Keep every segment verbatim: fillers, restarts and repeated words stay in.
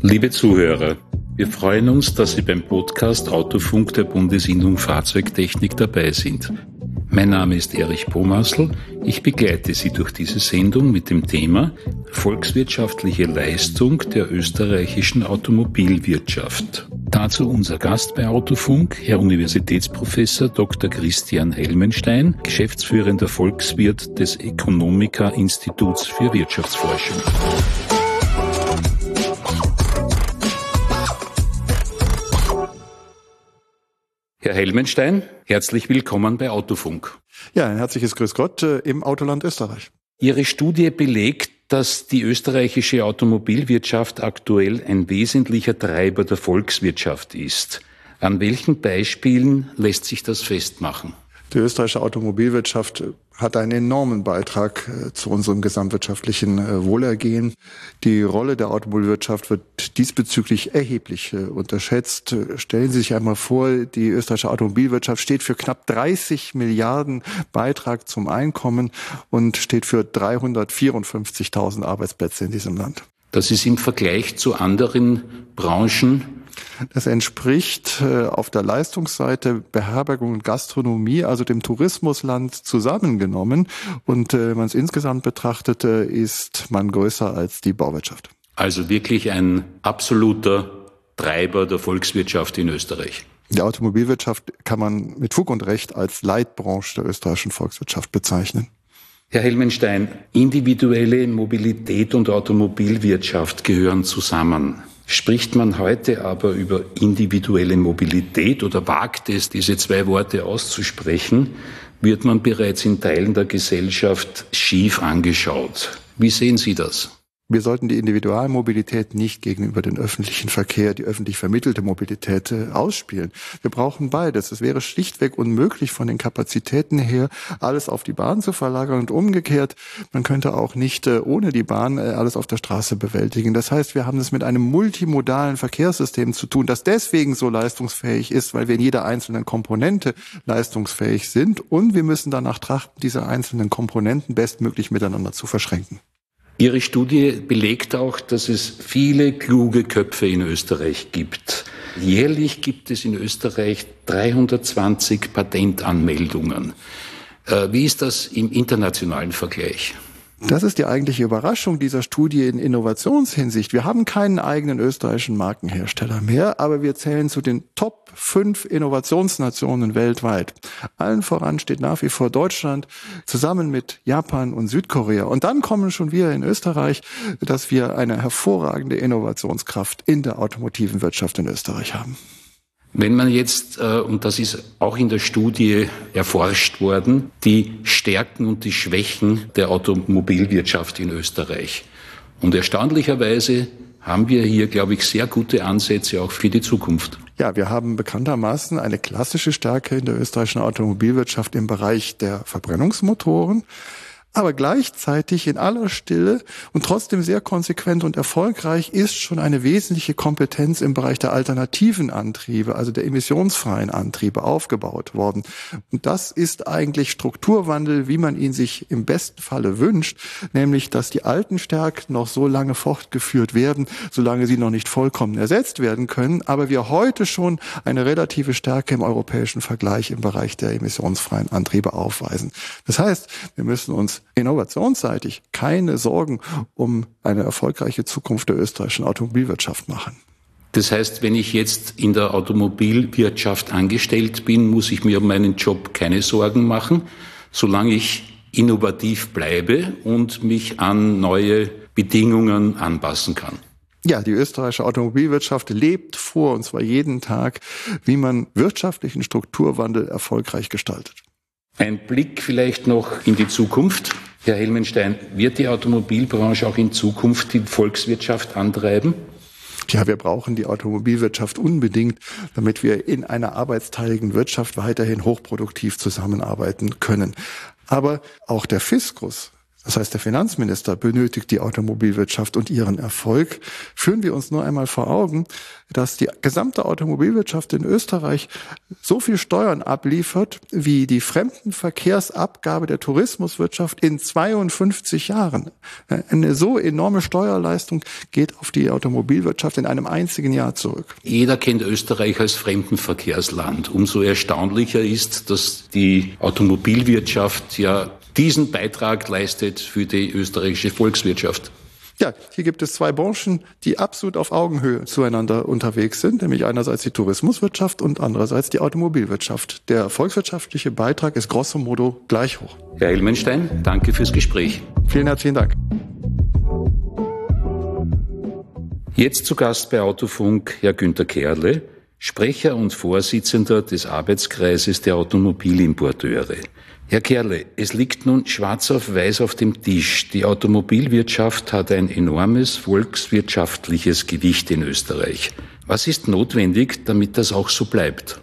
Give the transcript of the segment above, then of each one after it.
Liebe Zuhörer, wir freuen uns, dass Sie beim Podcast Autofunk der Bundesinnung Fahrzeugtechnik dabei sind. Mein Name ist Erich Pomassl. Ich begleite Sie durch diese Sendung mit dem Thema Volkswirtschaftliche Leistung der österreichischen Automobilwirtschaft. Dazu unser Gast bei Autofunk, Herr Universitätsprofessor Doktor Christian Helmenstein, geschäftsführender Volkswirt des Economica-Instituts für Wirtschaftsforschung. Herr Helmenstein, herzlich willkommen bei Autofunk. Ja, ein herzliches Grüß Gott äh, im Autoland Österreich. Ihre Studie belegt, dass die österreichische Automobilwirtschaft aktuell ein wesentlicher Treiber der Volkswirtschaft ist. An welchen Beispielen lässt sich das festmachen? Die österreichische Automobilwirtschaft hat einen enormen Beitrag äh, zu unserem gesamtwirtschaftlichen äh, Wohlergehen. Die Rolle der Automobilwirtschaft wird diesbezüglich erheblich äh, unterschätzt. Stellen Sie sich einmal vor, die österreichische Automobilwirtschaft steht für knapp dreißig Milliarden Beitrag zum Einkommen und steht für dreihundertvierundfünfzigtausend Arbeitsplätze in diesem Land. Das ist im Vergleich zu anderen Branchen. Das entspricht äh, auf der Leistungsseite Beherbergung und Gastronomie, also dem Tourismusland zusammengenommen. Und äh, wenn man es insgesamt betrachtet, äh, ist man größer als die Bauwirtschaft. Also wirklich ein absoluter Treiber der Volkswirtschaft in Österreich. Die Automobilwirtschaft kann man mit Fug und Recht als Leitbranche der österreichischen Volkswirtschaft bezeichnen. Herr Helmenstein, individuelle Mobilität und Automobilwirtschaft gehören zusammen. Spricht man heute aber über individuelle Mobilität oder wagt es, diese zwei Worte auszusprechen, wird man bereits in Teilen der Gesellschaft schief angeschaut. Wie sehen Sie das? Wir sollten die Individualmobilität nicht gegenüber den öffentlichen Verkehr, die öffentlich vermittelte Mobilität äh, ausspielen. Wir brauchen beides. Es wäre schlichtweg unmöglich, von den Kapazitäten her alles auf die Bahn zu verlagern und umgekehrt. Man könnte auch nicht äh, ohne die Bahn äh, alles auf der Straße bewältigen. Das heißt, wir haben es mit einem multimodalen Verkehrssystem zu tun, das deswegen so leistungsfähig ist, weil wir in jeder einzelnen Komponente leistungsfähig sind. Und wir müssen danach trachten, diese einzelnen Komponenten bestmöglich miteinander zu verschränken. Ihre Studie belegt auch, dass es viele kluge Köpfe in Österreich gibt. Jährlich gibt es in Österreich dreihundertzwanzig Patentanmeldungen. Wie ist das im internationalen Vergleich? Das ist die eigentliche Überraschung dieser Studie in Innovationshinsicht. Wir haben keinen eigenen österreichischen Markenhersteller mehr, aber wir zählen zu den Top fünf Innovationsnationen weltweit. Allen voran steht nach wie vor Deutschland zusammen mit Japan und Südkorea. Und dann kommen schon wir in Österreich, dass wir eine hervorragende Innovationskraft in der automotiven Wirtschaft in Österreich haben. Wenn man jetzt, und das ist auch in der Studie erforscht worden, die Stärken und die Schwächen der Automobilwirtschaft in Österreich. Und erstaunlicherweise haben wir hier, glaube ich, sehr gute Ansätze auch für die Zukunft. Ja, wir haben bekanntermaßen eine klassische Stärke in der österreichischen Automobilwirtschaft im Bereich der Verbrennungsmotoren. Aber gleichzeitig in aller Stille und trotzdem sehr konsequent und erfolgreich ist schon eine wesentliche Kompetenz im Bereich der alternativen Antriebe, also der emissionsfreien Antriebe, aufgebaut worden. Und das ist eigentlich Strukturwandel, wie man ihn sich im besten Falle wünscht, nämlich, dass die alten Stärken noch so lange fortgeführt werden, solange sie noch nicht vollkommen ersetzt werden können, aber wir heute schon eine relative Stärke im europäischen Vergleich im Bereich der emissionsfreien Antriebe aufweisen. Das heißt, wir müssen uns innovationsseitig keine Sorgen um eine erfolgreiche Zukunft der österreichischen Automobilwirtschaft machen. Das heißt, wenn ich jetzt in der Automobilwirtschaft angestellt bin, muss ich mir um meinen Job keine Sorgen machen, solange ich innovativ bleibe und mich an neue Bedingungen anpassen kann. Ja, die österreichische Automobilwirtschaft lebt vor, und zwar jeden Tag, wie man wirtschaftlichen Strukturwandel erfolgreich gestaltet. Ein Blick vielleicht noch in die Zukunft. Herr Helmenstein, wird die Automobilbranche auch in Zukunft die Volkswirtschaft antreiben? Ja, wir brauchen die Automobilwirtschaft unbedingt, damit wir in einer arbeitsteiligen Wirtschaft weiterhin hochproduktiv zusammenarbeiten können. Aber auch der Fiskus das heißt der Finanzminister, benötigt die Automobilwirtschaft und ihren Erfolg. Führen wir uns nur einmal vor Augen, dass die gesamte Automobilwirtschaft in Österreich so viel Steuern abliefert, wie die Fremdenverkehrsabgabe der Tourismuswirtschaft in zweiundfünfzig Jahren. Eine so enorme Steuerleistung geht auf die Automobilwirtschaft in einem einzigen Jahr zurück. Jeder kennt Österreich als Fremdenverkehrsland. Umso erstaunlicher ist, dass die Automobilwirtschaft ja diesen Beitrag leistet für die österreichische Volkswirtschaft. Ja, hier gibt es zwei Branchen, die absolut auf Augenhöhe zueinander unterwegs sind, nämlich einerseits die Tourismuswirtschaft und andererseits die Automobilwirtschaft. Der volkswirtschaftliche Beitrag ist grosso modo gleich hoch. Herr Elmenstein, danke fürs Gespräch. Vielen herzlichen Dank. Jetzt zu Gast bei Autofunk Herr Günther Kerle, Sprecher und Vorsitzender des Arbeitskreises der Automobilimporteure. Herr Kerle, es liegt nun schwarz auf weiß auf dem Tisch. Die Automobilwirtschaft hat ein enormes volkswirtschaftliches Gewicht in Österreich. Was ist notwendig, damit das auch so bleibt?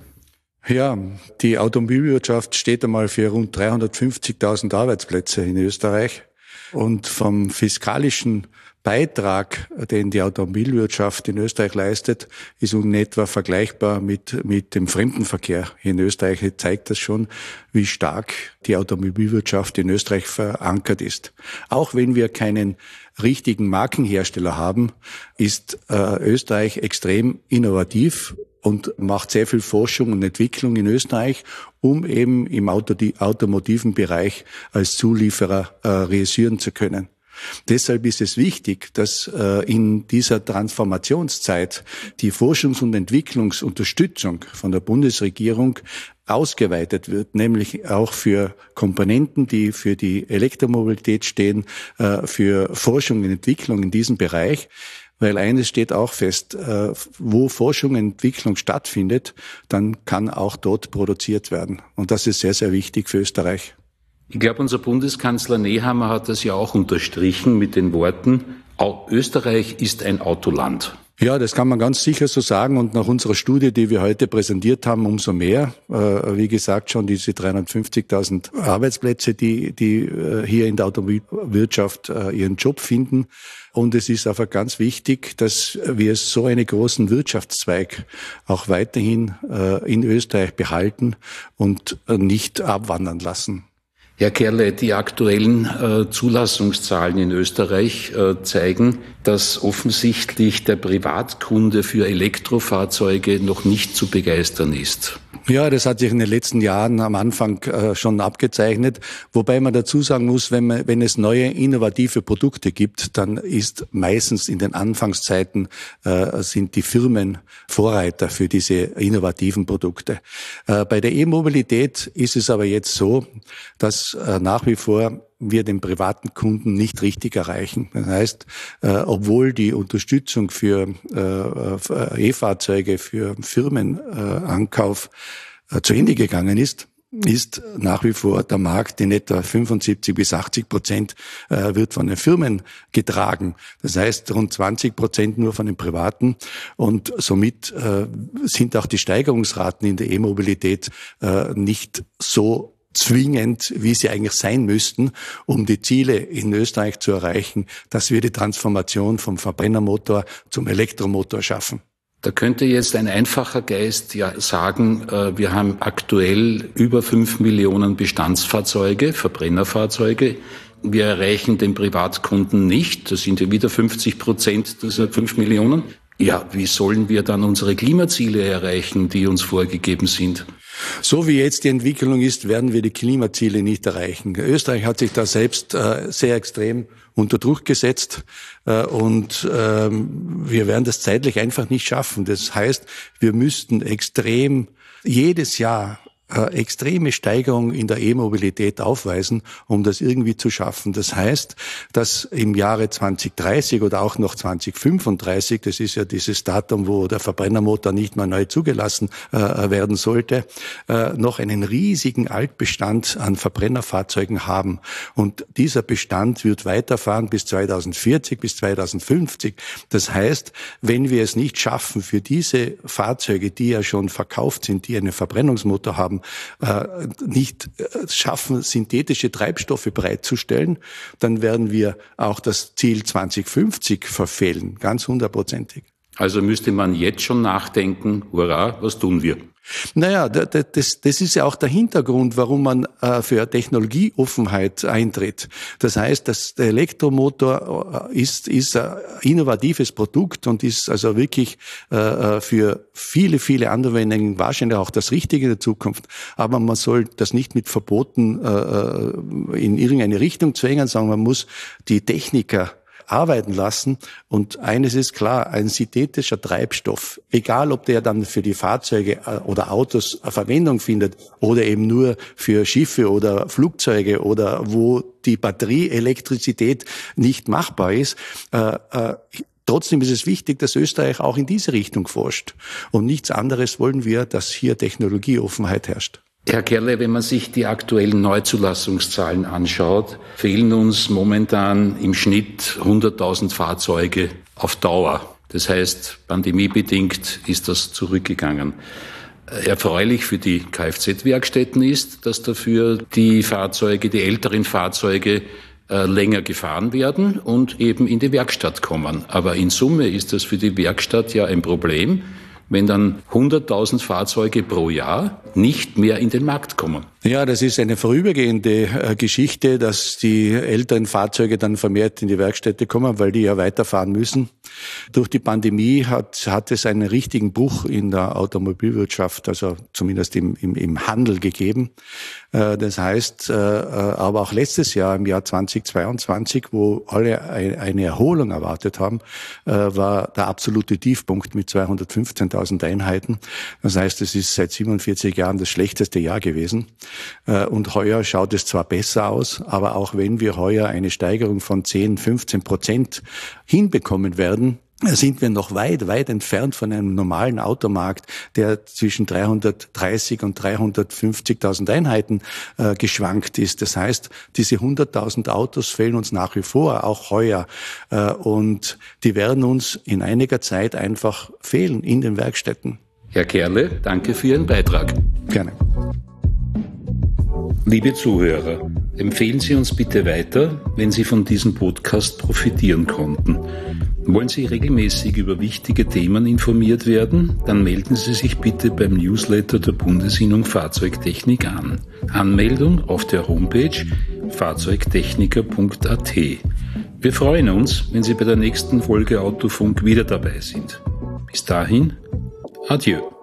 Ja, die Automobilwirtschaft steht einmal für rund dreihundertfünfzigtausend Arbeitsplätze in Österreich. Und vom fiskalischen Beitrag, den die Automobilwirtschaft in Österreich leistet, ist in etwa vergleichbar mit, mit dem Fremdenverkehr. In Österreich zeigt das schon, wie stark die Automobilwirtschaft in Österreich verankert ist. Auch wenn wir keinen richtigen Markenhersteller haben, ist äh, Österreich extrem innovativ und macht sehr viel Forschung und Entwicklung in Österreich, um eben im Auto, automotiven Bereich als Zulieferer äh, realisieren zu können. Deshalb ist es wichtig, dass äh, in dieser Transformationszeit die Forschungs- und Entwicklungsunterstützung von der Bundesregierung ausgeweitet wird, nämlich auch für Komponenten, die für die Elektromobilität stehen, äh, für Forschung und Entwicklung in diesem Bereich. Weil eines steht auch fest, äh, wo Forschung und Entwicklung stattfindet, dann kann auch dort produziert werden. Und das ist sehr, sehr wichtig für Österreich. Ich glaube, unser Bundeskanzler Nehammer hat das ja auch unterstrichen mit den Worten, Österreich ist ein Autoland. Ja, das kann man ganz sicher so sagen. Und nach unserer Studie, die wir heute präsentiert haben, umso mehr. Äh, wie gesagt, schon diese dreihundertfünfzigtausend Arbeitsplätze, die, die äh, hier in der Automobilwirtschaft äh, ihren Job finden. Und es ist einfach ganz wichtig, dass wir so einen großen Wirtschaftszweig auch weiterhin äh, in Österreich behalten und äh, nicht abwandern lassen. Herr Kerle, die aktuellen äh, Zulassungszahlen in Österreich äh, zeigen, dass offensichtlich der Privatkunde für Elektrofahrzeuge noch nicht zu begeistern ist. Ja, das hat sich in den letzten Jahren am Anfang äh, schon abgezeichnet. Wobei man dazu sagen muss, wenn man, wenn es neue innovative Produkte gibt, dann ist meistens in den Anfangszeiten äh, sind die Firmen Vorreiter für diese innovativen Produkte. Äh, bei der E-Mobilität ist es aber jetzt so, dass äh, nach wie vor wir den privaten Kunden nicht richtig erreichen. Das heißt, äh, obwohl die Unterstützung für äh, E-Fahrzeuge, für Firmenankauf äh, zu Ende gegangen ist, ist nach wie vor der Markt in etwa fünfundsiebzig bis achtzig Prozent äh, wird von den Firmen getragen. Das heißt, rund zwanzig Prozent nur von den Privaten. Und somit äh, sind auch die Steigerungsraten in der E-Mobilität äh, nicht so zwingend, wie sie eigentlich sein müssten, um die Ziele in Österreich zu erreichen, dass wir die Transformation vom Verbrennermotor zum Elektromotor schaffen. Da könnte jetzt ein einfacher Geist ja sagen, wir haben aktuell über fünf Millionen Bestandsfahrzeuge, Verbrennerfahrzeuge. Wir erreichen den Privatkunden nicht. Das sind ja wieder fünfzig Prozent dieser fünf Millionen. Ja, wie sollen wir dann unsere Klimaziele erreichen, die uns vorgegeben sind? So wie jetzt die Entwicklung ist, werden wir die Klimaziele nicht erreichen. Österreich hat sich da selbst äh, sehr extrem unter Druck gesetzt äh, und ähm, wir werden das zeitlich einfach nicht schaffen. Das heißt, wir müssten extrem jedes Jahr äh, extreme Steigerung in der E-Mobilität aufweisen, um das irgendwie zu schaffen. Das heißt, dass im Jahre zwanzig dreißig oder auch noch zwanzig fünfunddreißig, das ist ja dieses Datum, wo der Verbrennermotor nicht mehr neu zugelassen äh, werden sollte, äh, noch einen riesigen Altbestand an Verbrennerfahrzeugen haben. Und dieser Bestand wird weiterfahren bis zweitausendvierzig, bis zweitausendfünfzig. Das heißt, wenn wir es nicht schaffen, für diese Fahrzeuge, die ja schon verkauft sind, die einen Verbrennungsmotor haben, haben, nicht schaffen, synthetische Treibstoffe bereitzustellen, dann werden wir auch das Ziel zwanzig fünfzig verfehlen, ganz hundertprozentig. Also müsste man jetzt schon nachdenken, hurra, was tun wir? Naja, das, das ist ja auch der Hintergrund, warum man für Technologieoffenheit eintritt. Das heißt, dass der Elektromotor ist, ist ein innovatives Produkt und ist also wirklich für viele, viele Anwendungen wahrscheinlich auch das Richtige in der Zukunft. Aber man soll das nicht mit Verboten in irgendeine Richtung zwängen, sondern man muss die Techniker arbeiten lassen. Und eines ist klar, ein synthetischer Treibstoff, egal ob der dann für die Fahrzeuge oder Autos Verwendung findet oder eben nur für Schiffe oder Flugzeuge oder wo die Batterieelektrizität nicht machbar ist, äh, äh, trotzdem ist es wichtig, dass Österreich auch in diese Richtung forscht. Und nichts anderes wollen wir, dass hier Technologieoffenheit herrscht. Herr Kerle, wenn man sich die aktuellen Neuzulassungszahlen anschaut, fehlen uns momentan im Schnitt hunderttausend Fahrzeuge auf Dauer. Das heißt, pandemiebedingt ist das zurückgegangen. Erfreulich für die Kfz-Werkstätten ist, dass dafür die Fahrzeuge, die älteren Fahrzeuge äh, länger gefahren werden und eben in die Werkstatt kommen. Aber in Summe ist das für die Werkstatt ja ein Problem, wenn dann hunderttausend Fahrzeuge pro Jahr nicht mehr in den Markt kommen. Ja, das ist eine vorübergehende äh, Geschichte, dass die älteren Fahrzeuge dann vermehrt in die Werkstätte kommen, weil die ja weiterfahren müssen. Durch die Pandemie hat, hat es einen richtigen Bruch in der Automobilwirtschaft, also zumindest im, im, im Handel gegeben. Äh, das heißt, äh, aber auch letztes Jahr, im Jahr zweitausendzweiundzwanzig, wo alle ein, eine Erholung erwartet haben, äh, war der absolute Tiefpunkt mit zweihundertfünfzehntausend Einheiten. Das heißt, es ist seit siebenundvierzig Jahren das schlechteste Jahr gewesen. Und heuer schaut es zwar besser aus, aber auch wenn wir heuer eine Steigerung von zehn, fünfzehn Prozent hinbekommen werden, sind wir noch weit, weit entfernt von einem normalen Automarkt, der zwischen dreihundertdreißig und dreihundertfünfzigtausend Einheiten äh, geschwankt ist. Das heißt, diese hunderttausend Autos fehlen uns nach wie vor, auch heuer. Äh, und die werden uns in einiger Zeit einfach fehlen in den Werkstätten. Herr Kerle, danke für Ihren Beitrag. Gerne. Liebe Zuhörer, empfehlen Sie uns bitte weiter, wenn Sie von diesem Podcast profitieren konnten. Wollen Sie regelmäßig über wichtige Themen informiert werden? Dann melden Sie sich bitte beim Newsletter der Bundesinnung Fahrzeugtechnik an. Anmeldung auf der Homepage fahrzeugtechniker punkt a t. Wir freuen uns, wenn Sie bei der nächsten Folge Autofunk wieder dabei sind. Bis dahin, adieu.